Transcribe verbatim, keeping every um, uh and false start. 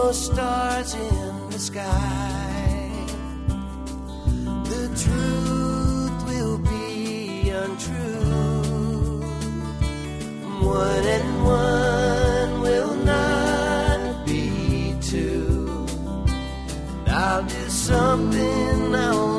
more stars in the sky. The truth will be untrue. One and one will not be two. And I'll do something I'll